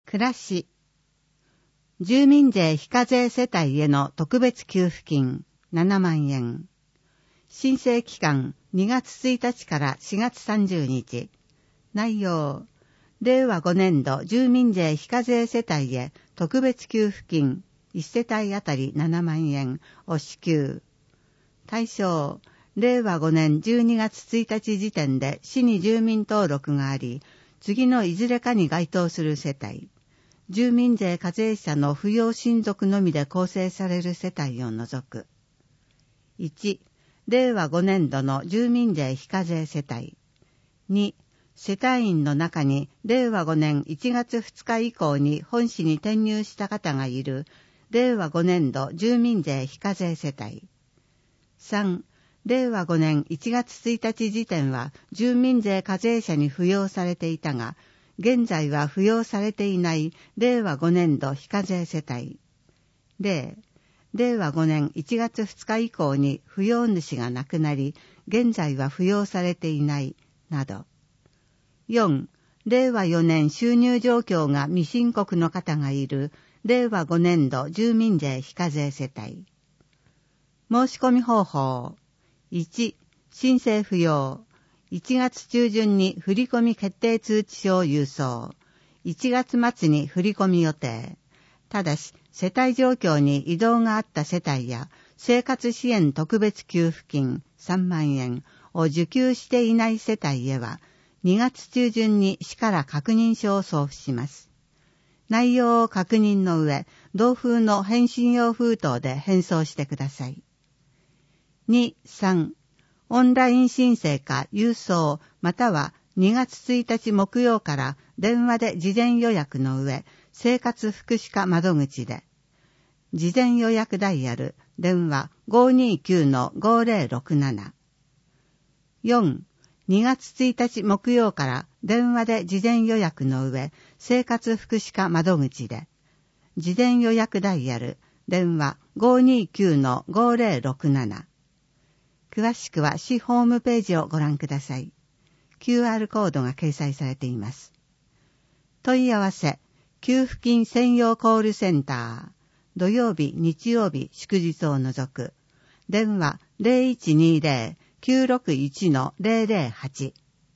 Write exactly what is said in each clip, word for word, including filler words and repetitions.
暮らし。住民税非課税世帯への特別給付金ななまんえん。申請期間にがつついたちからしがつさんじゅうにち。内容。れいわごねんど住民税非課税世帯へ特別給付金いち世帯あたりななまんえんを支給。対象。れいわごねんじゅうにがつついたち時点で市に住民登録があり、次のいずれかに該当する世帯。住民税課税者の扶養親族のみで構成される世帯を除く。いち、れいわごねんどの住民税非課税世帯。に、世帯員の中にれいわごねんいちがつふつか以降に本市に転入した方がいるれいわごねんど住民税非課税世帯。さん、れいわごねんいちがつついたち時点は住民税課税者に扶養されていたが、現在は扶養されていないれいわごねんど非課税世帯。れい、れいわごねんいちがつふつか以降に扶養主が亡くなり、現在は扶養されていない、など。よん、れいわよねん収入状況が未申告の方がいるれいわごねんど住民税非課税世帯。申し込み方法。いち、申請扶養。いちがつちゅうじゅんに振込決定通知書を郵送。いちがつ末に振り込み予定。ただし、世帯状況に移動があった世帯や、生活支援特別給付金さんまんえんを受給していない世帯へは、にがつちゅうじゅんに市から確認書を送付します。内容を確認の上、同封の返信用封筒で返送してください。に、さん、オンライン申請か郵送またはにがつついたち木曜から電話で事前予約の上、生活福祉課窓口で。事前予約ダイヤル、電話 ごーにーきゅうのごーぜろろくなな。よん、にがつついたち木曜から電話で事前予約の上、生活福祉課窓口で。事前予約ダイヤル、電話 ごーにーきゅうのごーぜろろくなな。詳しくは市ホームページをご覧ください。キューアール コードが掲載されています。問い合わせ、給付金専用コールセンター。土曜日、日曜日、祝日を除く。電話 ゼロいちにゼロ きゅうろくいちのゼロゼロはち。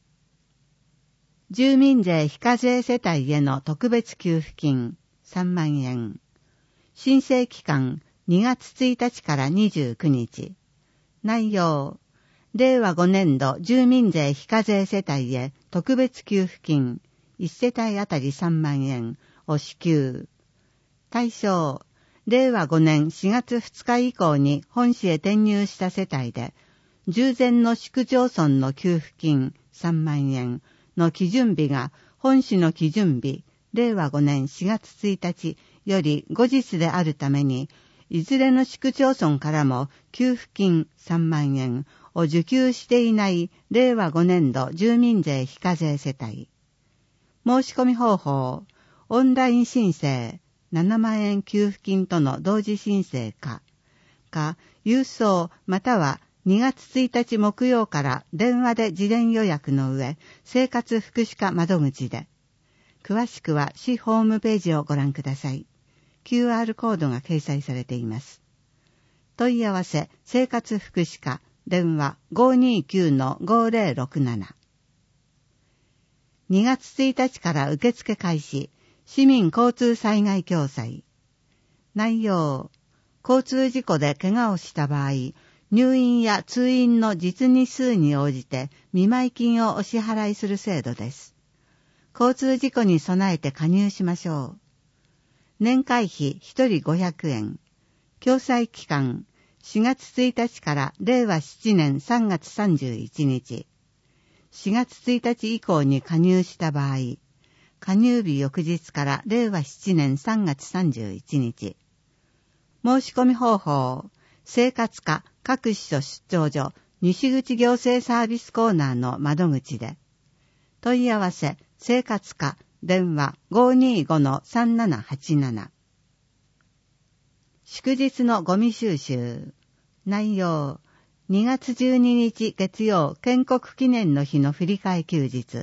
住民税非課税世帯への特別給付金さんまんえん。申請期間にがつついたちからにじゅうくにち。内容。れいわごねんど住民税非課税世帯へ特別給付金いち世帯あたりさんまんえんを支給。対象。れいわごねんしがつふつか以降に本市へ転入した世帯で、従前の市区町村の給付金さんまんえんの基準日が本市の基準日れいわごねんしがつついたちより後日であるために、いずれの市区町村からも給付金さんまんえんを受給していないれいわごねんど住民税非課税世帯。申し込み方法、オンライン申請、ななまんえん給付金との同時申請か、か、郵送またはにがつついたち木曜から電話で事前予約の上、生活福祉課窓口で。詳しくは市ホームページをご覧ください。キューアール コードが掲載されています。問い合わせ、生活福祉課、電話 ごーにーきゅうのごーぜろろくなな。にがつついたちから受付開始、市民交通災害共済。内容、交通事故で怪我をした場合、入院や通院の実日数に応じて見舞金をお支払いする制度です。交通事故に備えて加入しましょう。年会費ひとりごひゃくえん。共済期間しがつついたちかられいわななねんさんがつさんじゅういちにち。しがつついたち以降に加入した場合、加入日翌日かられいわななねんさんがつさんじゅういちにち。申し込み方法、生活課各支所出張所西口行政サービスコーナーの窓口で。問い合わせ、生活課電話 ごーにーごのさんななはちなな。祝日のゴミ収集。内容。にがつじゅうににち月曜建国記念の日の振り替え休日。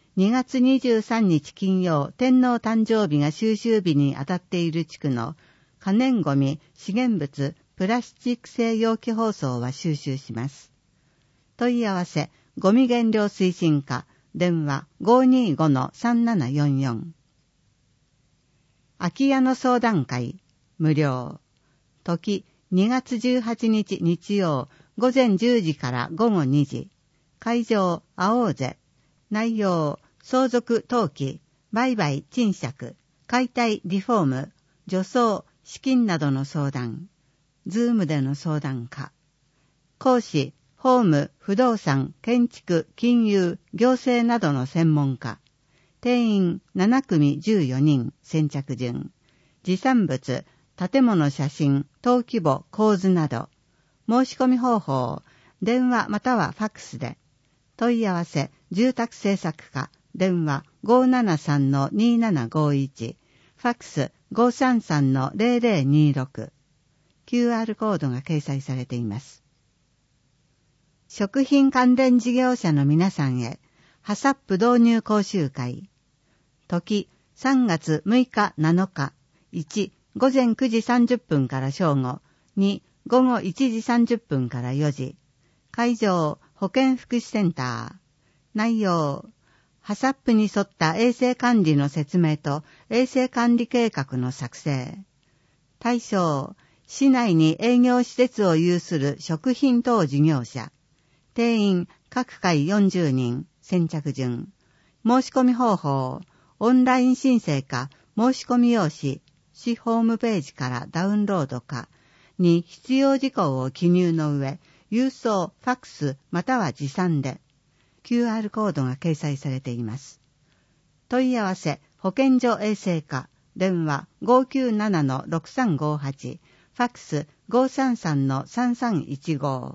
にがつにじゅうさんにち金曜、天皇誕生日が収集日にあたっている地区の可燃ごみ、資源物、プラスチック製容器包装は収集します。問い合わせ、ゴミ減量推進課、電話 ごーにーごのさんななよんよん。空き家の相談会、無料。時、にがつじゅうはちにち日曜、午前じゅうじから午後にじ。会場、会おうぜ。内容、相続登記、売買賃借、解体リフォーム、除草、資金などの相談。ズームでの相談可。講師、法務、不動産、建築、金融、行政などの専門家。定員ななくみじゅうよにん、先着順。持産物、建物写真、登記簿、構図など。申し込み方法、電話またはファックスで。問い合わせ、住宅政策課、電話 ごーななさんのにーななごーいち、ファックス ごーさんさんのゼロゼロにーろく。キューアール コードが掲載されています。食品関連事業者の皆さんへ、ハサップ導入講習会。時、さんがつむいかなのか。いち、午前くじさんじゅっぷんから正午。に、午後いちじさんじゅっぷんからよじ。会場、保健福祉センター。内容、ハサップに沿った衛生管理の説明と衛生管理計画の作成。対象、市内に営業施設を有する食品等事業者。定員、各回よんじゅうにん、先着順。申し込み方法、オンライン申請か、申し込み用紙、市ホームページからダウンロードか、に必要事項を記入の上、郵送、ファックス、または持参で、キューアール コードが掲載されています。問い合わせ、保健所衛生課、電話 ごーきゅうななのろくさんごーはち、ファックス ごーさんさんのさんさんいちご。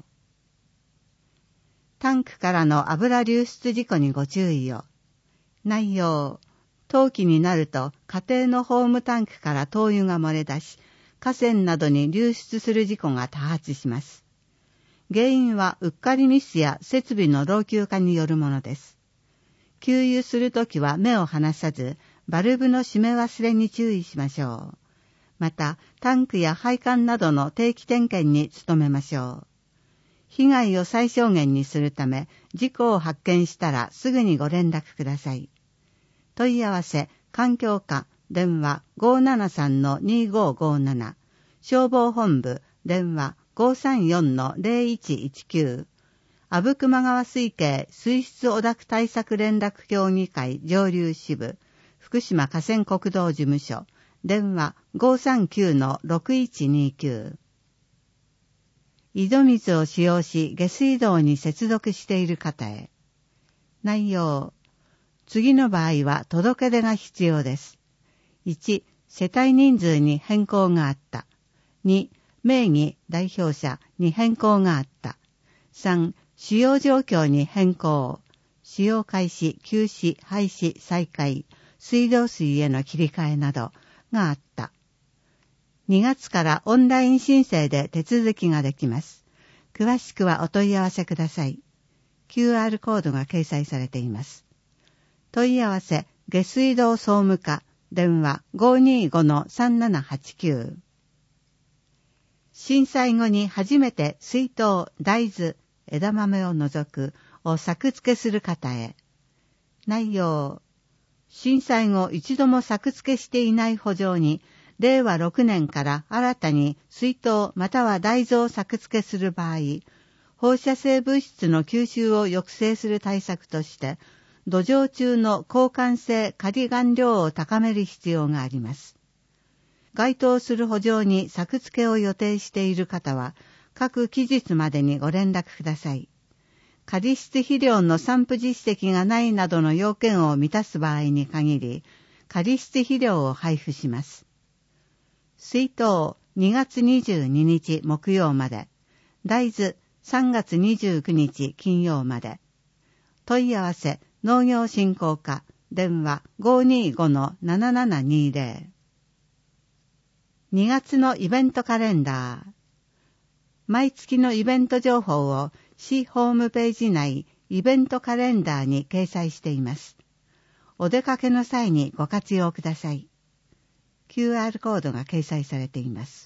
タンクからの油流出事故にご注意を。内容、冬季になると家庭のホームタンクから灯油が漏れ出し、河川などに流出する事故が多発します。原因はうっかりミスや設備の老朽化によるものです。給油するときは目を離さず、バルブの閉め忘れに注意しましょう。また、タンクや配管などの定期点検に努めましょう。被害を最小限にするため、事故を発見したらすぐにご連絡ください。問い合わせ、環境課、電話 ごーななさんのにーごーごーなな、消防本部、電話 ごーさんよんのゼロいちいちきゅう、阿武隈川水系水質汚濁対策連絡協議会上流支部、福島河川国道事務所、電話 ごーさんきゅうのろくいちにきゅう。井戸水を使用し下水道に接続している方へ。内容、次の場合は届け出が必要です。いち、世帯人数に変更があった。に、名義代表者に変更があった。さん、使用状況に変更。使用開始、休止、廃止、再開、水道水への切り替えなどがあった。にがつからオンライン申請で手続きができます。詳しくはお問い合わせください。キューアール コードが掲載されています。問い合わせ、下水道総務課、電話 ごーにーごのさんななはちきゅう。震災後に初めて水筒、大豆、枝豆を除くを作付けする方へ。内容、震災後一度も作付けしていない圃場に、れいわろくねんから新たに水筒または大豆を作付けする場合、放射性物質の吸収を抑制する対策として、土壌中の交換性仮含量を高める必要があります。該当する圃場に作付けを予定している方は、各期日までにご連絡ください。仮質肥料の散布実績がないなどの要件を満たす場合に限り、仮質肥料を配布します。水筒にがつにじゅうににち木曜まで、大豆さんがつにじゅうくにち金曜まで。問い合わせ、農業振興課、電話 ごーにーごのななななにーぜろ。にがつのイベントカレンダー。毎月のイベント情報を市ホームページ内イベントカレンダーに掲載しています。 お出かけの際にご活用ください。キューアール コードが掲載されています。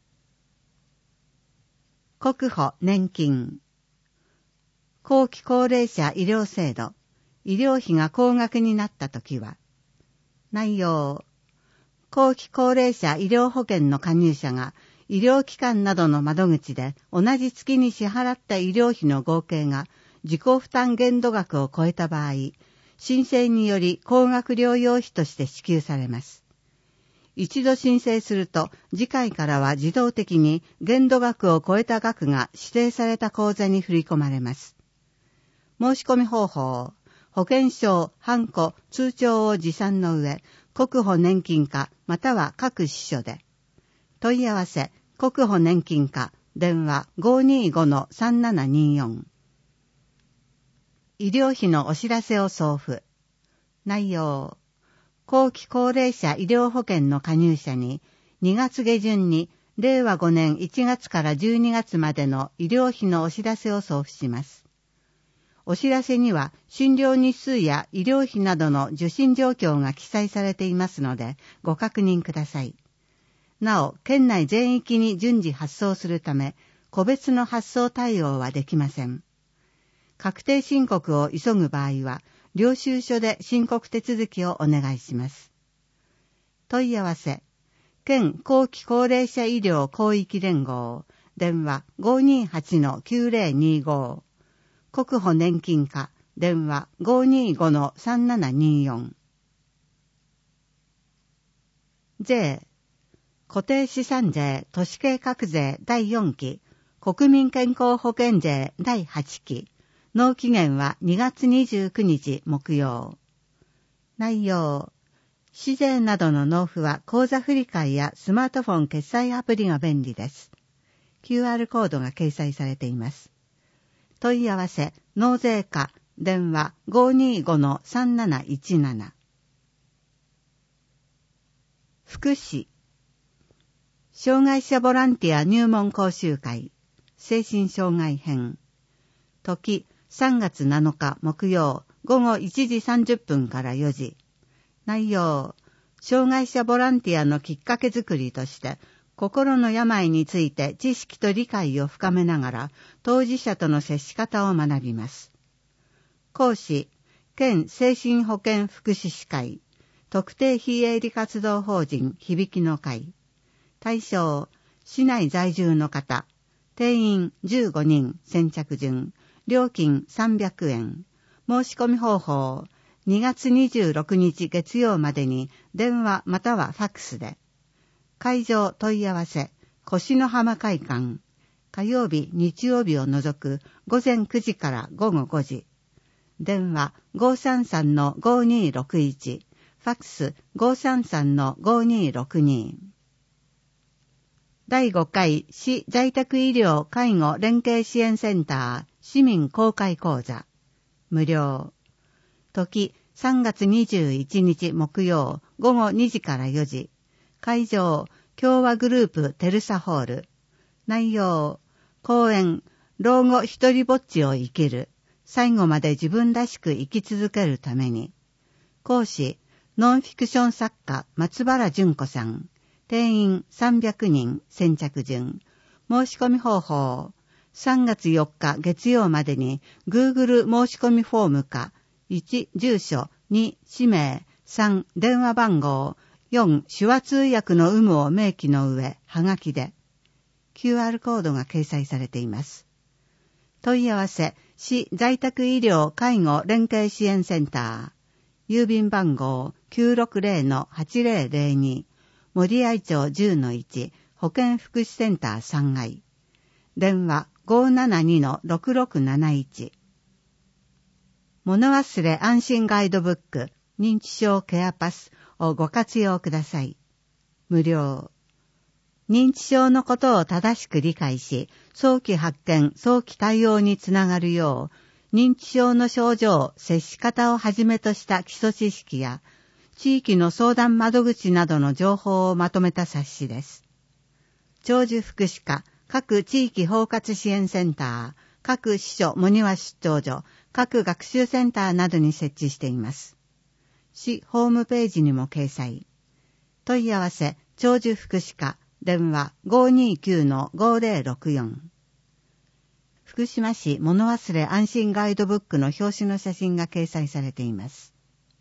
国保年金。後期高齢者医療制度、医療費が高額になったときは、内容、後期高齢者医療保険の加入者が医療機関などの窓口で同じ月に支払った医療費の合計が自己負担限度額を超えた場合、申請により高額療養費として支給されます。一度申請すると、次回からは自動的に限度額を超えた額が指定された口座に振り込まれます。申し込み方法、保険証、ハンコ、通帳を持参の上、国保年金課または各支所で。問い合わせ、国保年金課、電話 ごーにーごのさんななにーよん。医療費のお知らせを送付。内容、後期高齢者医療保険の加入者ににがつ下旬にれいわごねんいちがつからじゅうにがつまでの医療費のお知らせを送付します。お知らせには診療日数や医療費などの受診状況が記載されていますのでご確認ください。なお、県内全域に順次発送するため、個別の発送対応はできません。確定申告を急ぐ場合は、領収書で申告手続きをお願いします。問い合わせ、県後期高齢者医療広域連合、電話 ごーにーはちのきゅうぜろにーご、国保年金課、電話 ごーにーごのさんななにーよん。税、固定資産税都市計画税だいよんき、国民健康保険税だいはちき、納期限はにがつにじゅうくにち木曜。内容、市税などの納付は口座振替やスマートフォン決済アプリが便利です。キューアール コードが掲載されています。問い合わせ、納税課、電話 ごーにーごのさんなないちなな。福祉、障害者ボランティア入門講習会、精神障害編。時、さんがつなのか木曜ごごいちじさんじゅっぷんからよじ。内容、障害者ボランティアのきっかけづくりとして、心の病について知識と理解を深めながら、当事者との接し方を学びます。講師、県精神保健福祉士会、特定非営利活動法人響きの会。対象、市内在住の方、定員じゅうごにん先着順、料金さんびゃくえん。申し込み方法、にがつにじゅうろくにち月曜までに電話またはファックスで。会場問い合わせ、越の浜会館。火曜日、日曜日を除くごぜんくじからごごごじ。電話 ごーさんさんのごーにーろくいち。ファックス ごーさんさんのごーにーろくに。だいごかい市在宅医療介護連携支援センター市民公開講座。無料。時、さんがつにじゅういちにち木曜ごごにじからよじ。会場、共和グループテルサホール。内容、講演、老後一人ぼっちを生きる。最後まで自分らしく生き続けるために。講師、ノンフィクション作家松原純子さん。定員さんびゃくにん先着順。申し込み方法。さんがつよっか月曜までに Google 申し込みフォームかいち住所に氏名さん電話番号よん手話通訳の有無を明記の上はがきで キューアール コードが掲載されています。問い合わせ市在宅医療介護連携支援センター郵便番号 きゅうろくぜろのはちぜろぜろに森合町 じゅうのいち 保健福祉センターさんがい。電話 ごーななにのろくろくなないち。物忘れ安心ガイドブック認知症ケアパスをご活用ください。無料。認知症のことを正しく理解し、早期発見、早期対応につながるよう、認知症の症状、接し方をはじめとした基礎知識や、地域の相談窓口などの情報をまとめた冊子です。長寿福祉課、各地域包括支援センター、各支所、模擬は出張所、各学習センターなどに設置しています。 市ホームページにも掲載。問い合わせ、長寿福祉課、電話 ごーにーきゅうのごーぜろろくよん。福島市物忘れ安心ガイドブックの表紙の写真が掲載されています。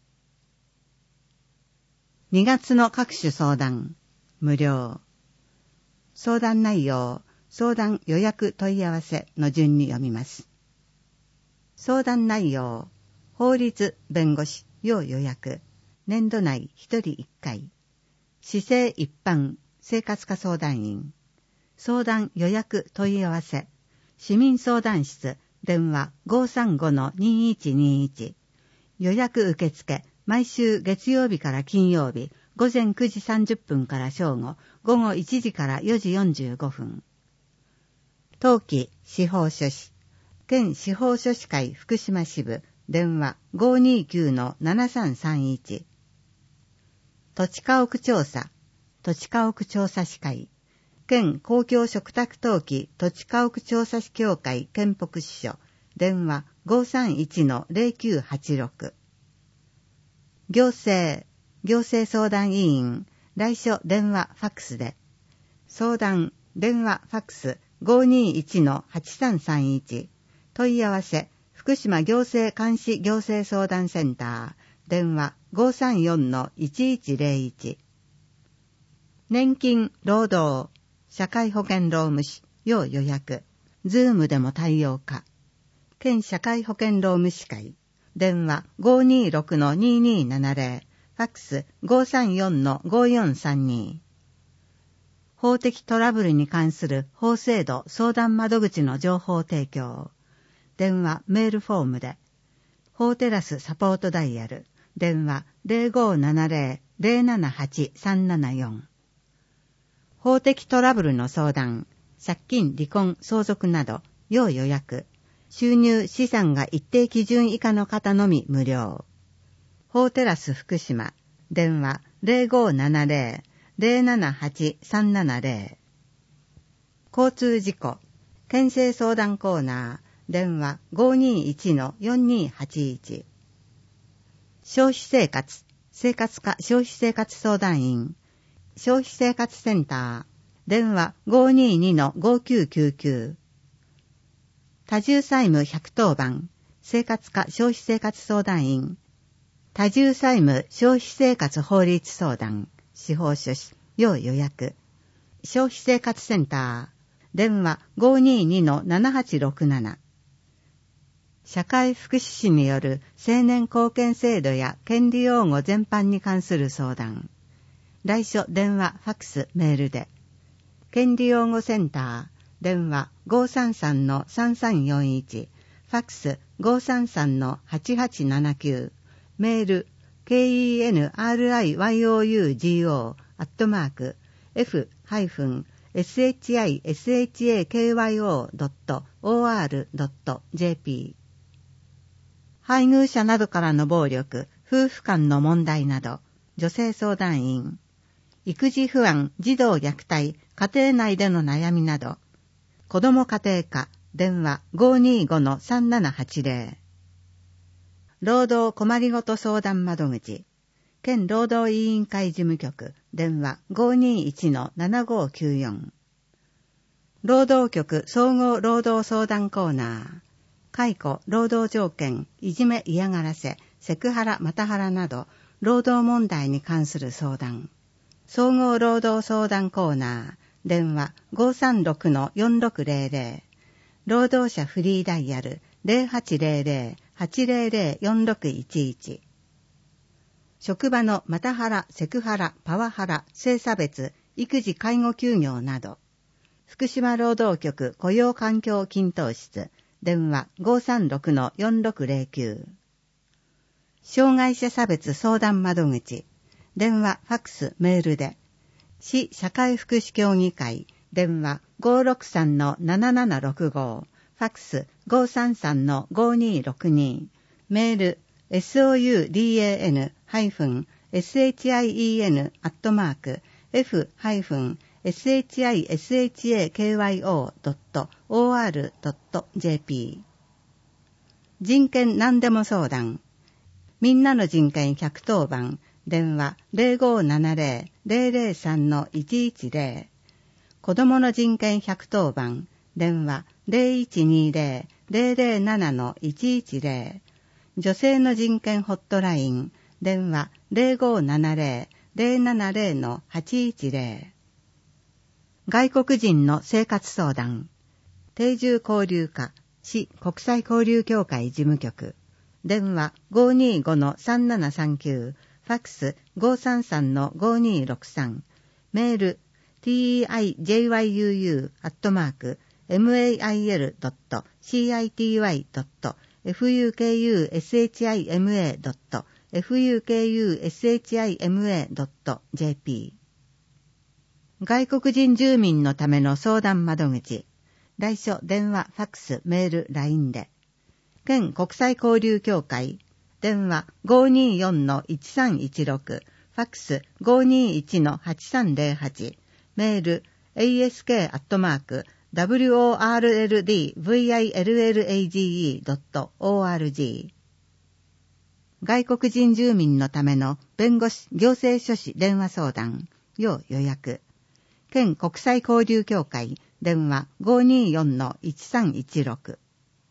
にがつの各種相談、無料。相談内容、相談予約問い合わせの順に読みます。相談内容、法律、弁護士、要予約、年度内ひとりいっかい、市政一般、生活課相談員、相談予約問い合わせ、市民相談室、電話 ごーさんごのにーいちにーいち、予約受付、毎週月曜日から金曜日、午前くじさんじゅっぷんから正午、午後いちじからよじよんじゅうごふん。当期司法書士、県司法書士会福島支部、電話 ごーにーきゅうのななさんさんいち。土地家屋調査、土地家屋調査士会、県公共嘱託登記土地家屋調査士協会県北支所、電話 ごーさんいちのぜろきゅうはちろく。行政、行政相談委員、来所電話ファックスで、相談、電話ファックス ごーにーいちのはちさんさんいち、問い合わせ、福島行政監視行政相談センター、電話 ごーさんよんのいちいちぜろいち。年金、労働、社会保険労務士、要予約、ズームでも対応可。県社会保険労務士会、電話 ごーにーろくのにーにーななぜろ、ファックス ごーさんよんのごーよんさんに。法的トラブルに関する法制度相談窓口の情報提供。電話、メールフォームで。法テラスサポートダイヤル。電話 ぜろごーななぜろ ぜろななはち さんななよん。法的トラブルの相談、借金、離婚、相続など、要予約。収入、資産が一定基準以下の方のみ無料。法テラス福島、電話 ぜろごーななぜろ ぜろななはち さんななぜろ。交通事故、県政相談コーナー、電話 ごーにーいちのよんにーはちいち。消費生活、生活課消費生活相談員、消費生活センター、電話 ごーにーにのごーきゅうきゅうきゅう。多重債務ひゃくとおばん、生活課消費生活相談員、多重債務消費生活法律相談、司法書士、要予約、消費生活センター、電話 ごーにーにのななはちろくなな。社会福祉士による青年貢献制度や権利擁護全般に関する相談。来所電話、ファックス、メールで。権利擁護センター、電話 ごーさんさんのさんさんよんいち、ファックス ごーさんさんのはちはちななきゅう、メール ケーイーエヌアールアイワイオーユージーオー アットマーク エフ エスエイチアイエスエイチエーケーワイオー ドット オーアール ドット ジェーピー。配偶者などからの暴力、夫婦間の問題など、女性相談員、育児不安、児童虐待、家庭内での悩みなど、子ども家庭課、電話 ごーにーごのさんななはちぜろ。労働困りごと相談窓口、県労働委員会事務局、電話 ごーにーいちのななごーきゅうよん。労働局総合労働相談コーナー、解雇、労働条件、いじめ嫌がらせ、セクハラ、マタハラなど、労働問題に関する相談。総合労働相談コーナー、電話 ごーさんろくのよんろくぜろぜろ。労働者フリーダイヤル ぜろはちぜろぜろ はちぜろぜろ よんろくいちいち。職場のマタハラ、セクハラ、パワハラ、性差別、育児介護休業など。福島労働局雇用環境均等室、電話 ごーさんろくのよんろくぜろきゅう。障害者差別相談窓口、電話、ファックス、メールで。市社会福祉協議会、電話 ごーろくさんのななななろくご、ファックス ごーさんさんのごーにーろくに、メール ソウダン シン アットマーク エフ エスエイチアイエスエイチエーケーワイオー ドット オーアール ドット ジェーピー。人権何でも相談、 みんなの人権ひゃくとおばん、電話 ゼロごーななゼロ ゼロゼロさん いちいちゼロ、子供の人権ひゃくとおばん、電話 ゼロいちにゼロ ゼロゼロなな いちいちゼロ、女性の人権ホットライン、電話 ゼロごーななゼロ ゼロななゼロ はちいちゼロ、外国人の生活相談、定住交流課、市国際交流協会事務局、電話 ごーにーごーさんななさんきゅう、ファックス ごーさんさんのごーにーろくさん、メール ティーアイジェイワイユーユー アットマーク エムエーアイエル ドット シーアイティーワイ ドット エフユーケーユーエスエイチアイエムエー ドット エフユーケーユーエスエイチアイエムエー ドット ジェーピー。外国人住民のための相談窓口、来所電話ファックスメール ライン で、県国際交流協会電話 ごーにーよんのいちさんいちろく、ファックス ごーにーいちのはちさんゼロはち、メール エーエスケー アットマーク ダブリューオーアールエルディーブイアイエルエルエージーイー ドット オーアールジー。 外国人住民のための弁護士行政書士電話相談要予約、県国際交流協会電話 ごーにーよんのいちさんいちろく。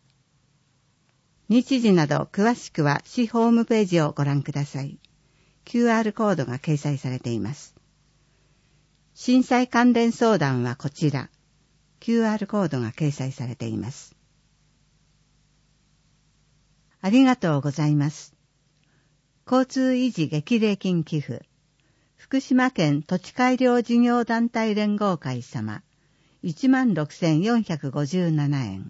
日時など詳しくは市ホームページをご覧ください。キューアール コードが掲載されています。震災関連相談はこちら。キューアール コードが掲載されています。ありがとうございます。交通維持激励金寄付。福島県土地改良事業団体連合会様。いちまんろくせんよんひゃくごじゅうななえん。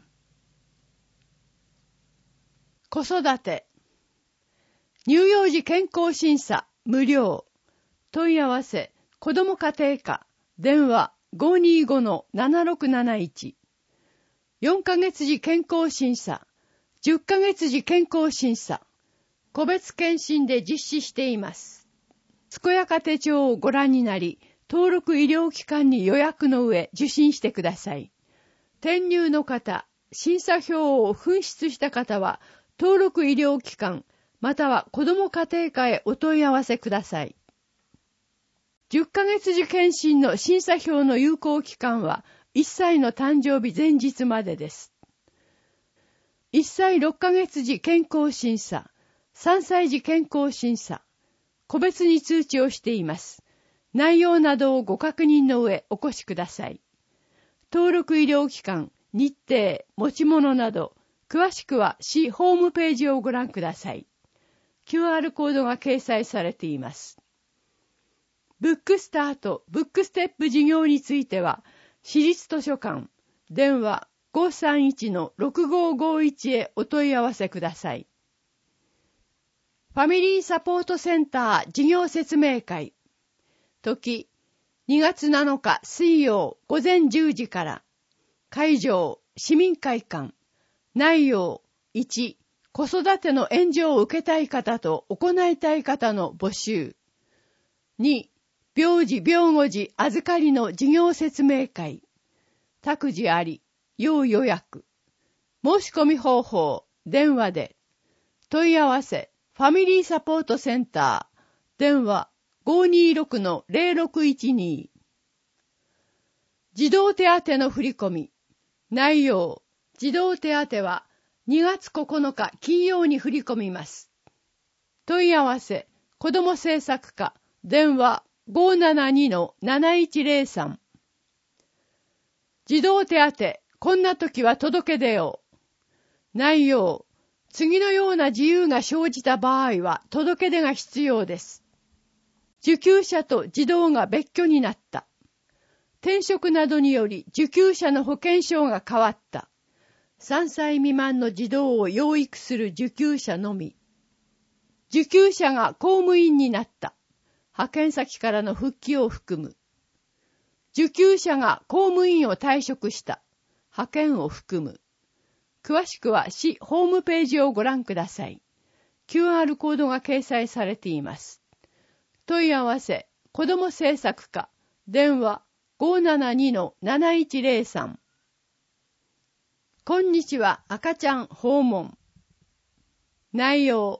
子育て。乳幼児健康審査無料。問い合わせ子ども家庭課電話 ごーにーごのななろくなないち。よんかげつ時健康審査、じゅっかげつ時健康審査、個別検診で実施しています。健やか手帳をご覧になり、登録医療機関に予約の上受診してください。転入の方、審査票を紛失した方は、登録医療機関、または子ども家庭課へお問い合わせください。じゅっかげつ時検診の審査票の有効期間はいっさいの誕生日前日までです。いっさいろっかげつ時健康審査、さんさい時健康審査、個別に通知をしています。内容などをご確認の上お越しください。登録医療機関、日程、持ち物など、詳しくは市ホームページをご覧ください。キューアール コードが掲載されています。ブックスタート、ブックステップ事業については、市立図書館、電話 ごーさんいちのろくごーごーいち へお問い合わせください。ファミリーサポートセンター事業説明会。時、にがつなのか水曜午前じゅうじから。会場、市民会館。内容、いち、子育ての援助を受けたい方と行いたい方の募集。に、病児病後児預かりの事業説明会。託児あり、要予約。申し込み方法、電話で。問い合わせ、ファミリーサポートセンター。電話、ごーにーろくのゼロろくいちに。児童手当の振り込み。内容、児童手当はにがつここのか金曜に振り込みます。問い合わせ、子ども政策課。電話、ごーななにのなないちゼロさん。児童手当、こんな時は届け出よう。内容、次のような自由が生じた場合は届け出が必要です。受給者と児童が別居になった。転職などにより受給者の保険証が変わった。さんさい未満の児童を養育する受給者のみ。受給者が公務員になった。派遣先からの復帰を含む。受給者が公務員を退職した。派遣を含む。詳しくは市ホームページをご覧ください。キューアール コードが掲載されています。問い合わせ、子ども政策課、電話 ごーななにのなないちゼロさん。こんにちは、赤ちゃん訪問。内容、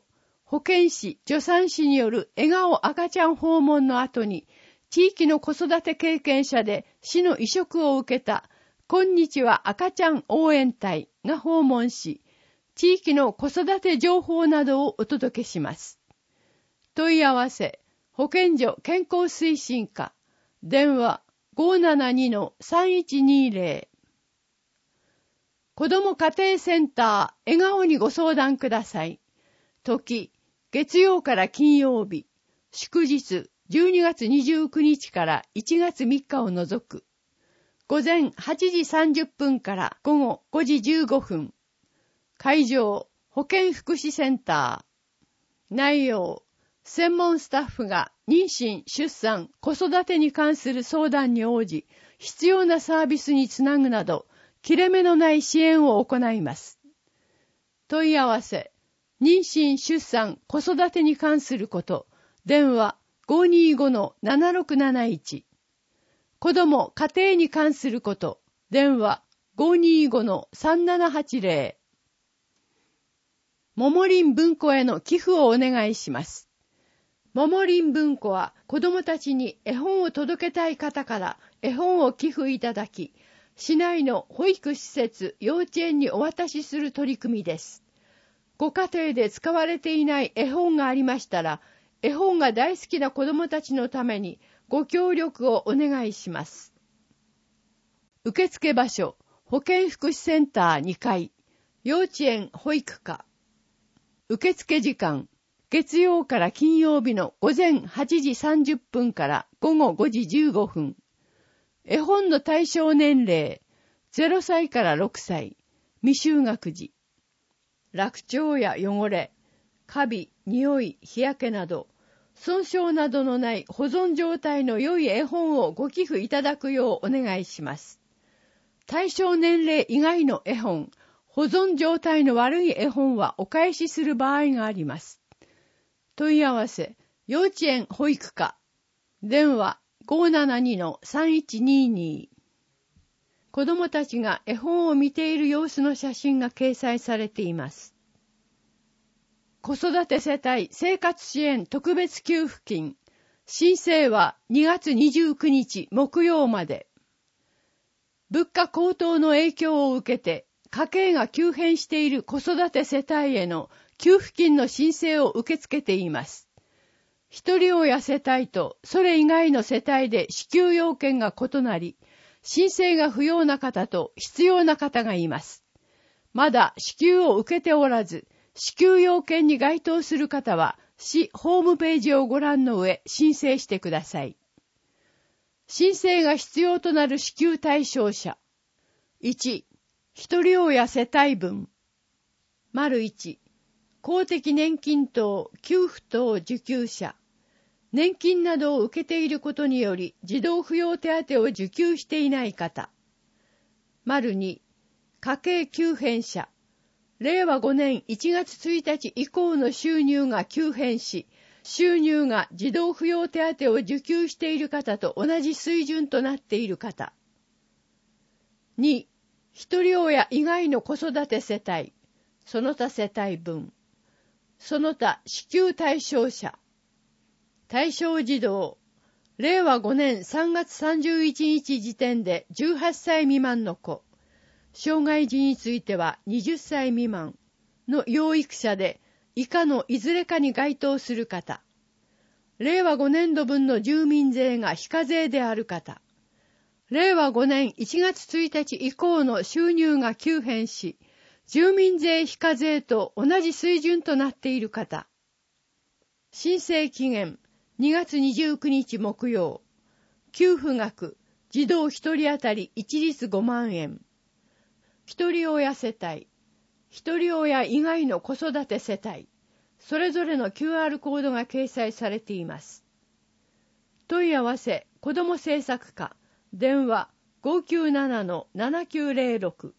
保健師、助産師による笑顔赤ちゃん訪問の後に、地域の子育て経験者で市の委嘱を受けた、こんにちは赤ちゃん応援隊が訪問し、地域の子育て情報などをお届けします。問い合わせ、保健所健康推進課、電話 ごーななにのさんいちにーぜろ。子ども家庭センター、笑顔にご相談ください。時、月曜から金曜日、祝日、じゅうにがつにじゅうくにちからいちがつみっかを除く。午前はちじさんじゅっぷんから午後ごじじゅうごふん。会場、保健福祉センター。内容、専門スタッフが妊娠、出産、子育てに関する相談に応じ、必要なサービスにつなぐなど、切れ目のない支援を行います。問い合わせ、妊娠、出産、子育てに関すること、電話 ごーにーごのななろくなないち。子ども、家庭に関すること、電話 ごーにーごのさんななはちぜろ。ももりん文庫への寄付をお願いします。ももりん文庫は子どもたちに絵本を届けたい方から絵本を寄付いただき、市内の保育施設、幼稚園にお渡しする取り組みです。ご家庭で使われていない絵本がありましたら、絵本が大好きな子どもたちのためにご協力をお願いします。受付場所、保健福祉センターにかい、幼稚園保育課。受付時間、月曜から金曜日の午前はちじさんじゅっぷんから午後ごじじゅうごふん。絵本の対象年齢、ゼロさいからろくさい、未就学児。落鳥や汚れ、カビ、匂い、日焼けなど、損傷などのない保存状態の良い絵本をご寄付いただくようお願いします。対象年齢以外の絵本、保存状態の悪い絵本はお返しする場合があります。問い合わせ、幼稚園保育課、電話 ごーななにのさんいちにーにー。子どもたちが絵本を見ている様子の写真が掲載されています。子育て世帯生活支援特別給付金、申請はにがつにじゅうくにち木曜まで。物価高騰の影響を受けて、家計が急変している子育て世帯への給付金の申請を受け付けています。一人親世帯とそれ以外の世帯で支給要件が異なり、申請が不要な方と必要な方がいます。まだ支給を受けておらず、支給要件に該当する方は、市ホームページをご覧の上、申請してください。申請が必要となる支給対象者。いち、一人親世帯分。丸いち、公的年金等、給付等受給者。年金などを受けていることにより、児童扶養手当を受給していない方。丸に、家計急変者。れいわごねんいちがつついたち以降の収入が急変し、収入が児童扶養手当を受給している方と同じ水準となっている方。に、一人親以外の子育て世帯、その他世帯分。その他支給対象者。対象児童、れいわごねんさんがつさんじゅういちにち時点でじゅうはっさい未満の子。障害児についてははたち未満の養育者で以下のいずれかに該当する方。れいわごねんどぶんの住民税が非課税である方。れいわごねんいちがつついたち以降の収入が急変し、住民税非課税と同じ水準となっている方。申請期限にがつにじゅうくにち木曜。給付額、児童ひとり当たり一律ごまんえん。一人親世帯、一人親以外の子育て世帯、それぞれの キューアール コードが掲載されています。問い合わせ、子ども政策課、電話 ごーきゅうななのななきゅうぜろろく。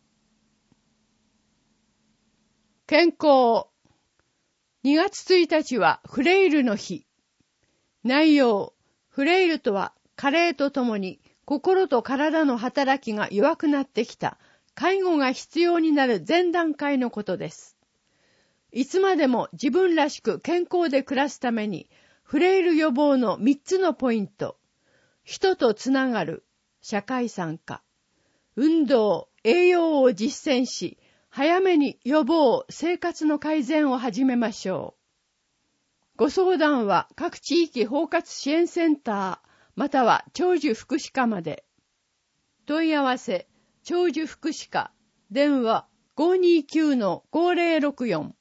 健康。にがつついたちはフレイルの日。内容、フレイルとは加齢とともに心と体の働きが弱くなってきた介護が必要になる前段階のことです。 いつまでも自分らしく健康で暮らすために、フレイル予防のみっつのポイント。人とつながる、社会参加。運動、栄養を実践し、早めに予防、生活の改善を始めましょう。ご相談は各地域包括支援センター、または長寿福祉課まで。問い合わせ、長寿福祉課、電話 ごーにーきゅうのごーぜろろくよん。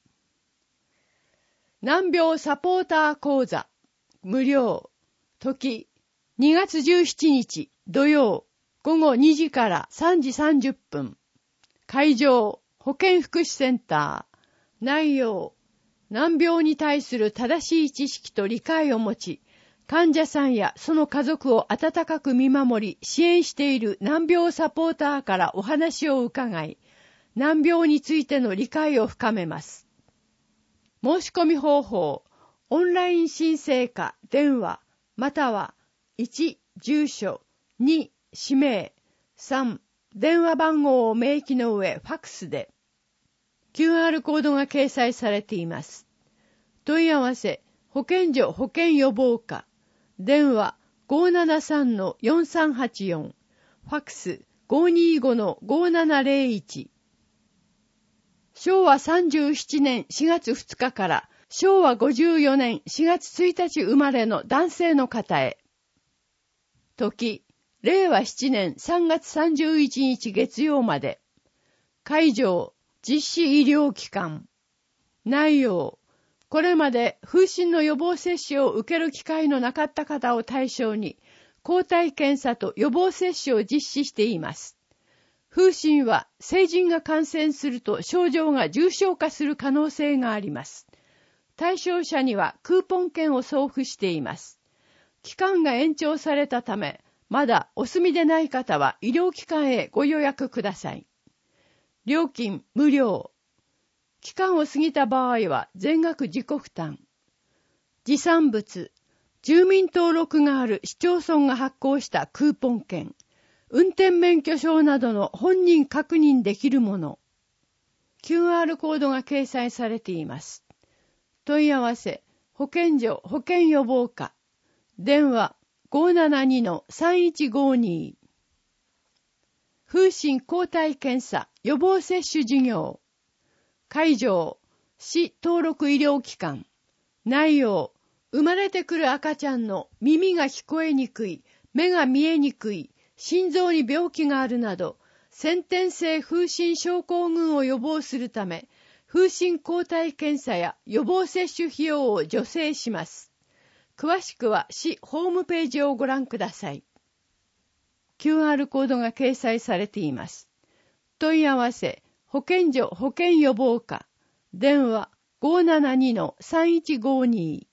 難病サポーター講座、無料。時、にがつじゅうしちにち土曜、ごごにじからさんじさんじゅっぷん。会場、保健福祉センター。内容、難病に対する正しい知識と理解を持ち、患者さんやその家族を温かく見守り、支援している難病サポーターからお話を伺い、難病についての理解を深めます。申し込み方法、オンライン申請か電話、またはいち、住所、に、氏名、さん、電話番号を明記の上、ファックスで。キューアール コードが掲載されています。問い合わせ、保健所保健予防課、電話 ごーななさんのよんさんはちよん、ファックス ごーにーごのごーななぜろいち。しょうわさんじゅうななねんしがつふつかからしょうわごじゅうよねんしがつついたち生まれの男性の方へ。時、れいわななねんさんがつさんじゅういちにち月曜まで。会場、実施医療機関。内容、これまで風疹の予防接種を受ける機会のなかった方を対象に、抗体検査と予防接種を実施しています。風疹は成人が感染すると症状が重症化する可能性があります。対象者にはクーポン券を送付しています。期間が延長されたため、まだお済みでない方は医療機関へご予約ください。料金無料。期間を過ぎた場合は全額自己負担。持参物、住民登録がある市町村が発行したクーポン券、運転免許証などの本人確認できるもの。キューアール コードが掲載されています。問い合わせ、保健所保健予防課、電話 ごーななにのさんいちごに。風疹抗体検査予防接種事業。会場、市登録医療機関。内容、生まれてくる赤ちゃんの耳が聞こえにくい、目が見えにくい、心臓に病気があるなど、先天性風疹症候群を予防するため、風疹抗体検査や予防接種費用を助成します。詳しくは市ホームページをご覧ください。キューアール コードが掲載されています。問い合わせ、保健所保健予防課、電話 ごーななにのさんいちごに。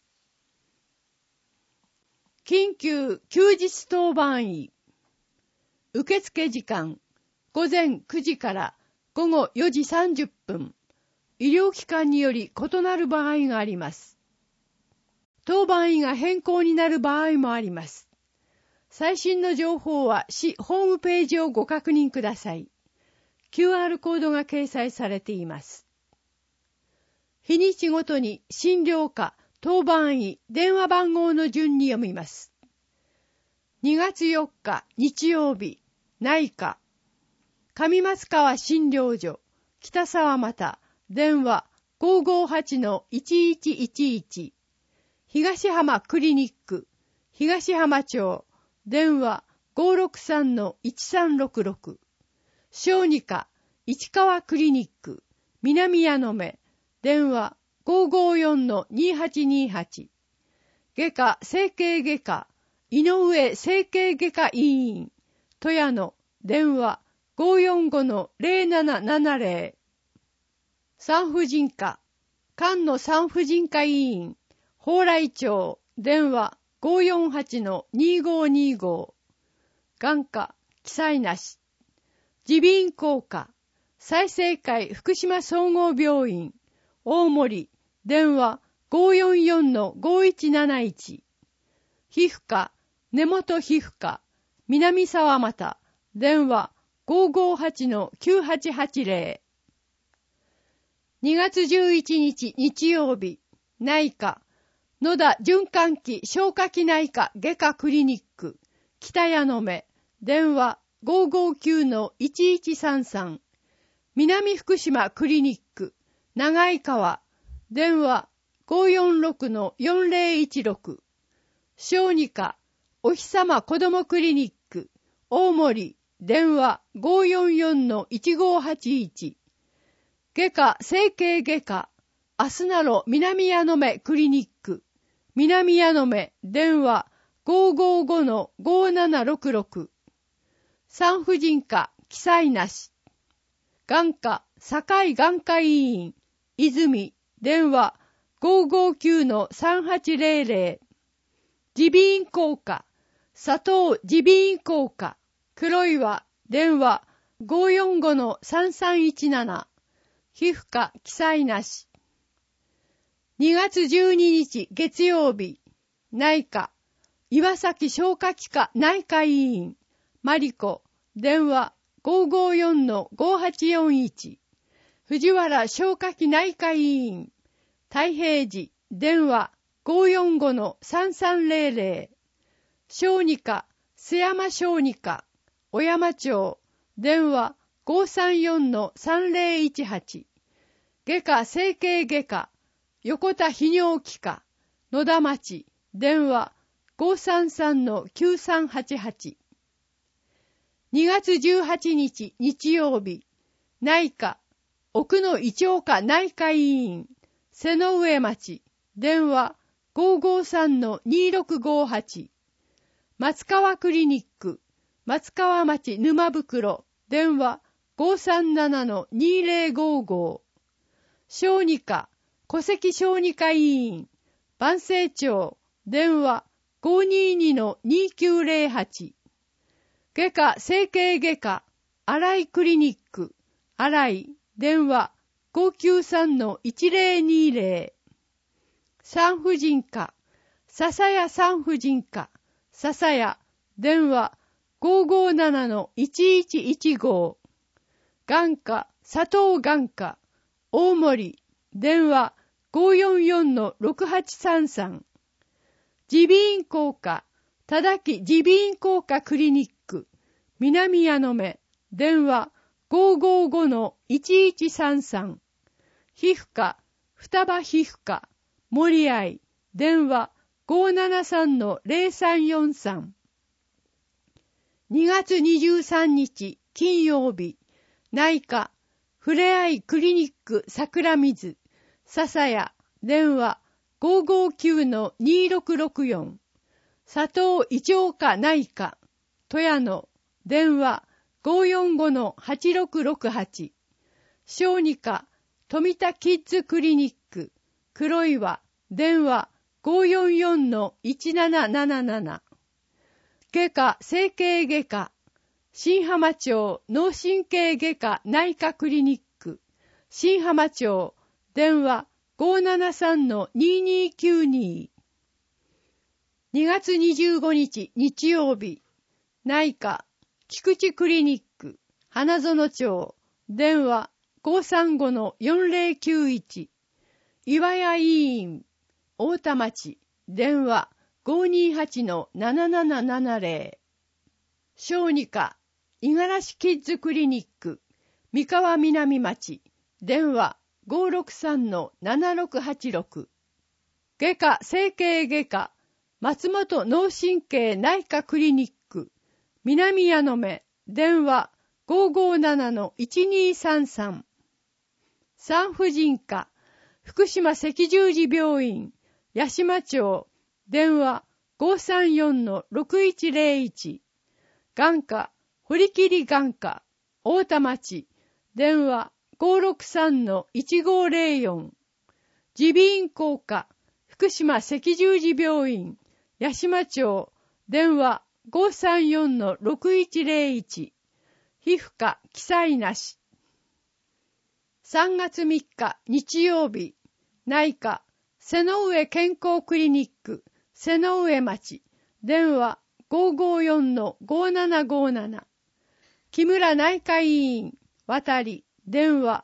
緊急休日当番医。受付時間、ごぜんくじからごごよじさんじゅっぷん。医療機関により異なる場合があります。当番医が変更になる場合もあります。最新の情報は市ホームページをご確認ください。キューアール コードが掲載されています。日にちごとに診療科、当番医、電話番号の順に読みます。にがつよっか日曜日、内科、上松川診療所、北沢又、電話 ごーごーはちのいちいちいちいち。東浜クリニック、東浜町、電話 ごーろくさんのいちさんろくろく。小児科、市川クリニック、南矢野目、電話 ごーごーよんのにはちにはち。外科、整形外科、井上整形外科医院、富谷野、電話 ごーよんごのぜろななななぜろ。産婦人科、菅野産婦人科医院、蓬莱町、電話 ごーよんはちのにごーにご。眼科、記載なし。耳鼻咽喉科、済生会福島総合病院、大森、電話 ごーよんよんのごーいちなないち。皮膚科、根本皮膚科、南沢又、電話 ごーごーはちのきゅうはちはちぜろ。 にがつじゅういちにち日曜日、内科、野田循環器消化器内科外科クリニック、北谷の目、電話 ごーごーきゅうのいちいちさんさん、南福島クリニック、長井川、電話 ごーよんろくのよんぜろいちろく、小児科、おひさま子どもクリニック、大森、電話 ごーよんよんのいちごーはちいち、外科整形外科、アスナロ南矢野目クリニック、南矢野目、電話 ごーごーごのごーななろくろく、産婦人科、記載なし、眼科、堺眼科医院、泉、電話 ごーごーきゅうのさんはちぜろぜろ、耳鼻咽喉科、佐藤耳鼻咽喉科、黒岩、電話 ごーよんごのさんさんいちなな、皮膚科、記載なし。にがつじゅうににち月曜日、内科、岩崎消化器科内科医院、マリコ、電話 ごーごーよんのごーはちよんいち、藤原消化器内科医院、太平寺、電話 ごーよんごのさんさんぜろぜろ、小児科、須山小児科、小山町、電話 ごーさんよんのさんぜろいちはち、外科整形外科、横田泌尿器科、野田町、電話 ごーさんさんのきゅうさんはちはち。にがつじゅうはちにち日曜日、内科、奥野胃腸科内科医院、瀬の上町、電話 ごーごーさんのにろくごはち、松川クリニック、松川町沼袋、電話 ごーさんななのにぜろごーご、小児科、戸籍小児科医院、万世町、電話 ごーにーにのにきゅうぜろはち、外科整形外科、新井クリニック、新井、電話 ごーきゅうさんのいちぜろにぜろ、産婦人科、笹谷産婦人科、笹谷、電話 ごーごーななのいちいちいちご、眼科、佐藤眼科、大森、電話 ごーよんよんのろくはちさんさん、耳鼻咽喉科、忠木耳鼻咽喉科クリニック、南矢野目、電話 ごーごーごのいちいちさんさん、皮膚科、双葉皮膚科、森愛、電話 ごーななさんのぜろさんよんさん。にがつにじゅうさんにち金曜日、内科、ふれあいクリニック桜水、笹谷、電話 ごーごーきゅうのにろくろくよん、佐藤胃腸科内科、富谷野、電話 ごーよんごのはちろくろくはち、小児科、富田キッズクリニック、黒岩、電話 ごーよんよんのいちなななななな、外科整形外科、新浜町脳神経外科内科クリニック、新浜町、電話 ごーななさんのににきゅうに。にがつにじゅうごにち日曜日、内科、菊池クリニック、花園町、電話 ごーさんごのよんぜろきゅういち、岩谷医院、大田町、電話 ごーにーはちのななななななぜろ、小児科、五十嵐キッズクリニック、三河南町、電話 ごーろくさんのななろくはちろく、外科整形外科、松本脳神経内科クリニック、南矢野目、電話 ごーごーななのいちにーさんさん、産婦人科、福島赤十字病院、八島町、電話 ごーさんよんのろくいちぜろいち、眼科、堀切眼科、大田町、電話 ごーろくさんのいちごーぜろよん、耳鼻咽喉科、福島赤十字病院、八島町、電話 ごーさんよんのろくいちぜろいち、皮膚科、記載なし。さんがつみっか日曜日、内科、瀬の上健康クリニック、瀬の上町、電話 ごーごーよんのごーななごーなな、木村内科医院、渡り、電話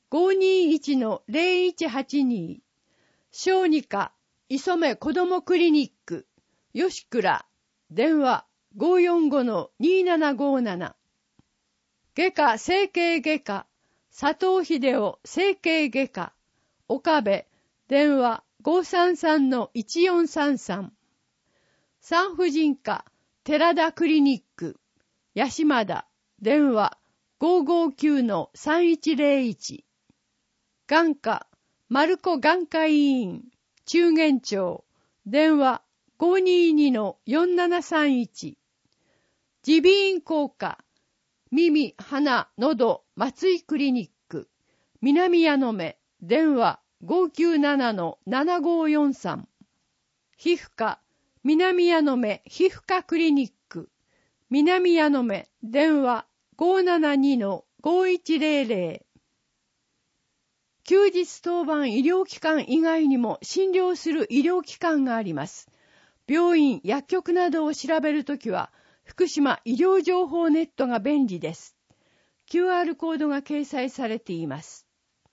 ごーにーいちのゼロいちはちに、小児科磯目子どもクリニック吉倉電話 ごーよんごのにーななごーなな、外科整形外科佐藤秀夫整形外科岡部電話 ごーさんさんのいちよんさんさん、産婦人科寺田クリニック八島田電話 ごーごーきゅうのさんいちゼロいち、眼科丸子眼科医院中元町電話 ごーにーにのよんななさんいち、耳鼻咽喉科耳鼻喉松井クリニック南矢野目電話 ごーきゅうななのななごーよんさん、皮膚科南矢野目皮膚科クリニック南矢野目電話 ごーななにのごーいちゼロゼロ、休日当番医療機関以外にも診療する医療機関があります。病院、薬局などを調べるときは福島医療情報ネットが便利です。キューアール コードが掲載されています。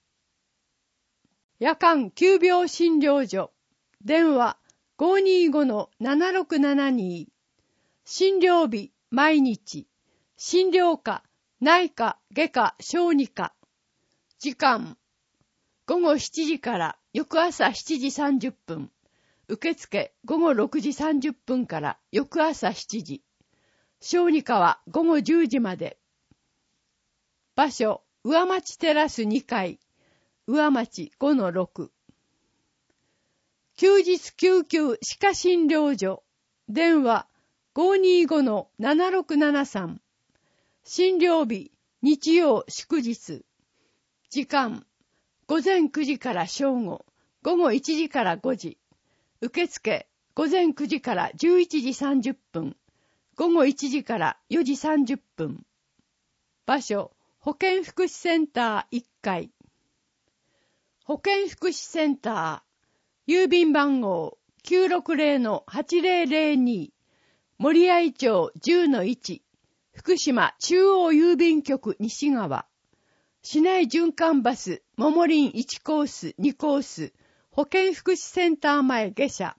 夜間急病診療所電話 ごーにーごのななろくななに、診療日毎日、診療科内科外科小児科、時間ごごしちじから翌朝しちじさんじゅっぷん、受付ごごろくじさんじゅっぷんから翌朝しちじ、小児科はごごじゅうじまで。場所上町テラスにかい上町 ごのろく、休日救急歯科診療所電話 ごーにーごのななろくななさん、診療日日曜祝日、時間午前くじから正午、午後いちじからごじ、受付午前くじからじゅういちじさんじゅっぷん、午後いちじからよじさんじゅっぷん。場所保健福祉センターいっかい、保健福祉センター郵便番号 きゅうろくゼロのはちゼロゼロに、森合町 じゅうのいち、福島中央郵便局西側、市内循環バス桃林いちコースにコース保健福祉センター前下車。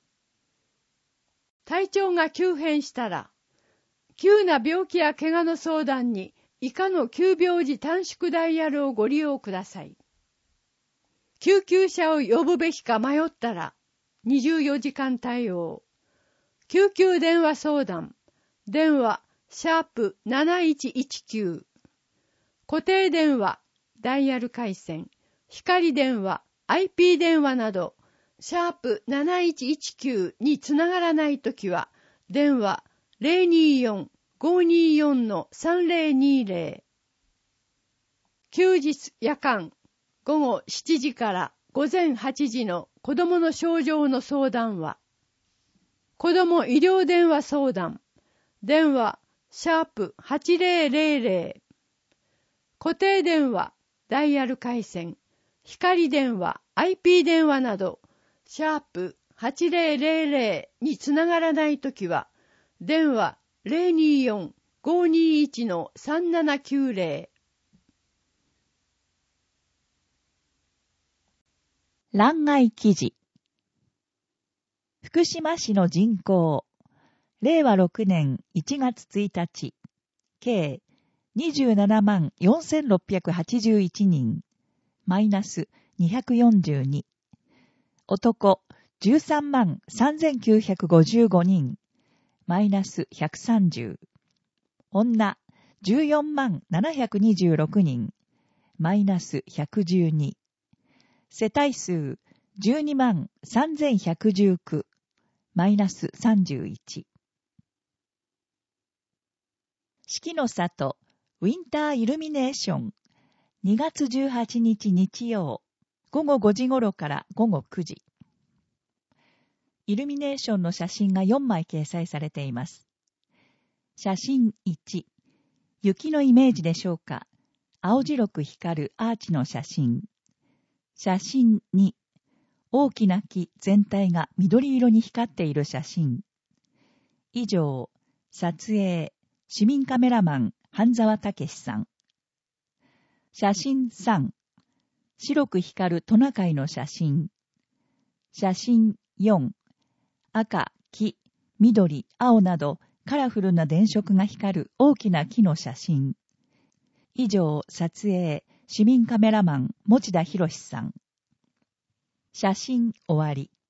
体調が急変したら、急な病気や怪我の相談に以下の急病時短縮ダイヤルをご利用ください。救急車を呼ぶべきか迷ったらにじゅうよじかん対応。救急電話相談電話シャープなないちいちきゅう、固定電話ダイヤル回線、光電話 アイピー 電話などシャープなないちいちきゅうにつながらないときは電話 ゼロにーよんごーにーよんのさんゼロにゼロ。休日夜間ごごしちじからごぜんはちじの子どもの症状の相談は子ども医療電話相談電話シャープはちゼロゼロゼロ、固定電話ダイヤル回線、光電話 アイピー 電話などシャープはちゼロゼロゼロにつながらないときは電話ゼロにーよんごーにーいちのさんななきゅうゼロ。 欄外記事。福島市の人口、れいわろくねんいちがつついたち、計にじゅうななまんよんせんろっぴゃくはちじゅういちにん、マイナスにひゃくよんじゅうに。男じゅうさんまんさんぜんきゅうひゃくごじゅうごにん、マイナスひゃくさんじゅう。女じゅうよんまんななひゃくにじゅうろくにん、マイナスひゃくじゅうに。世帯数じゅうにまんさんぜんひゃくじゅうきゅう、マイナスさんじゅういち。四季の里ウィンターイルミネーションにがつじゅうはちにち日曜ごごごじ頃からごごくじ。イルミネーションの写真がよんまい掲載されています。写真いち、雪のイメージでしょうか。青白く光るアーチの写真。写真に、大きな木全体が緑色に光っている写真。以上、撮影、市民カメラマン、半沢武さん。写真さん、 白く光るトナカイの写真。写真よん、赤、黄、緑、青などカラフルな電飾が光る大きな木の写真。以上、撮影、市民カメラマン、持田博さん。写真終わり。